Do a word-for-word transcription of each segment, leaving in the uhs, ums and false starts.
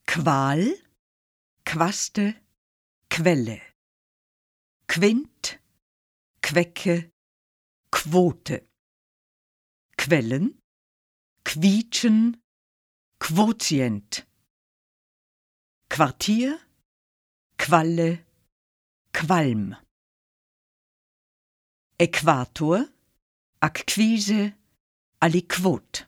Qual, Quaste, Quelle. Quint, Quecke, Quote. Quellen, Quietschen, Quotient. Quartier, Qualle, Qualm. Äquator, Acquise, Aliquot.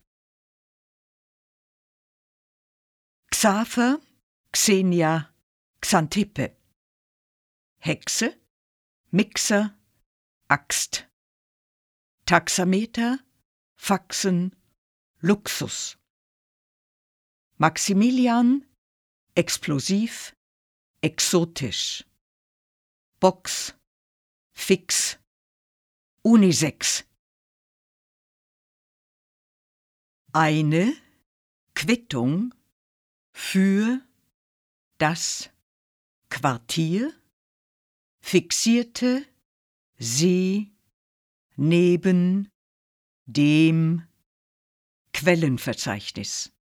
Xaver, Xenia, Xantippe. Hexe, Mixer, Axt. Taxameter, Faxen, Luxus. Maximilian, explosiv, exotisch. Box, fix, unisex. Eine Quittung für das Quartier, fixierte sie neben dem Quellenverzeichnis.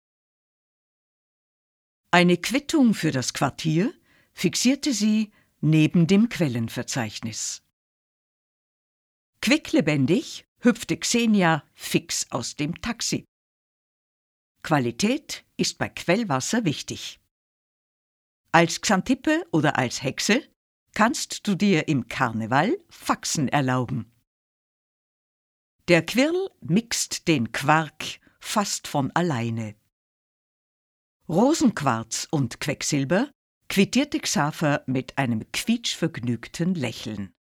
Eine Quittung für das Quartier fixierte sie neben dem Quellenverzeichnis. Quicklebendig hüpfte Xenia fix aus dem Taxi. Qualität ist bei Quellwasser wichtig. Als Xantippe oder als Hexe kannst du dir im Karneval Faxen erlauben. Der Quirl mixt den Quark fast von alleine. Rosenquarz und Quecksilber quittierte Xaver mit einem quietschvergnügten Lächeln.